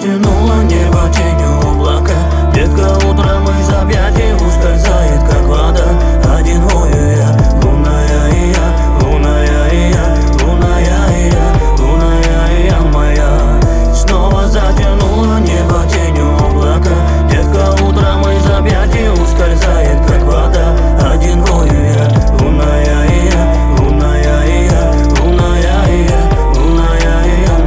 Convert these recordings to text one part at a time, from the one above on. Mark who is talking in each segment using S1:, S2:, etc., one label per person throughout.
S1: затянуло небо тенью облака. Детка утром из объятий ускользает, как вода. Один вою я, лунная и я, лунная и я, лунная и я, лунная и я моя. Снова затянуло небо тенью облака. Детка утром из объятий ускользает, как вода. Один вою я, лунная и я, лунная и я, лунная и я, лунная и я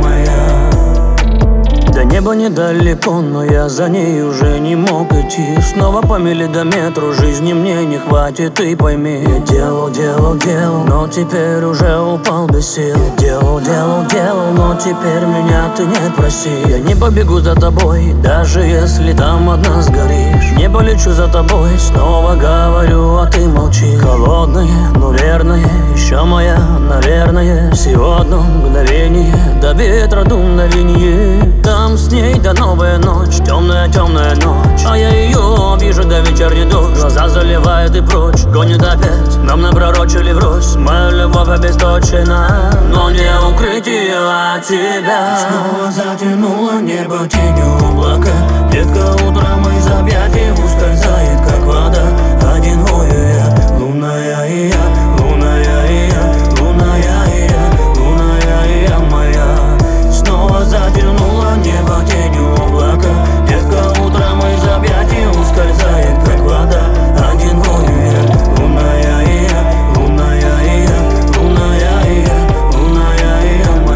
S1: моя. До неба недалеко, но я за ней уже не мог идти. Снова по миллиметру жизни мне не хватит, ты пойми. Я делал, но теперь уже упал без сил. Делал, но теперь меня ты не проси. Я не побегу за тобой, даже если там одна сгоришь. Не полечу за тобой, снова говорю, а ты молчи. Холодные, но верные, еще моя, наверное. Всего одно мгновение, до ветра дуновенье. Там с ней до новая ночь, темная ночь. А я ее вижу до вечерний дождь. Глаза заливает и прочь, гонит опять. Нам напророчили врозь, моя любовь обесточена, но не укрытие от тебя. Снова затянуло небо тенью облака. Детка утром из объятий ускользает, как вода. Один вою я, лунная и я, лунная и я, лунная и я, лунная и я моя. Снова затянуло небо тенью облака. Детка утром из объятий ускользает, как вода. Один вою я, лунная и я, лунная и я, лунная и я, лунная и я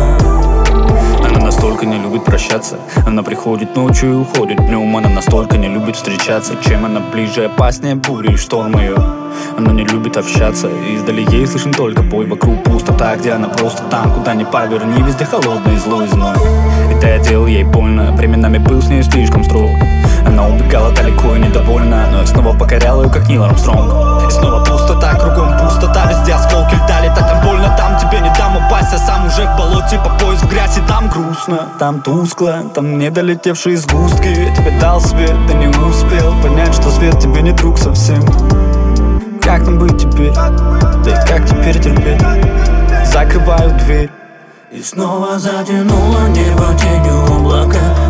S1: моя.
S2: Она настолько не любит прощаться. Она приходит ночью и уходит днем. Она настолько не любит встречаться. Чем она ближе, опаснее бури и шторм ее. Она не любит общаться, и издали ей слышен только бой. Вокруг пустота, где она просто там. Куда ни поверни, везде холодный, злой зной. Это я делал ей больно, временами был с ней слишком строг. Она убегала далеко и недовольна, но я снова покорял ее, как Нил Армстронг. И снова пустота, кругом пустота, везде осколки льда летят. Там больно, там тебе не дам упасть, а сам уже в болоте по пояс в грязь. И там грустно, там тускло, там недолетевшие сгустки. Я тебе дал свет, ты не успел понять, что свет тебе не друг совсем. Как нам быть теперь? Да и как теперь терпеть? Закрываю дверь.
S1: И снова затянуло небо тенью облака.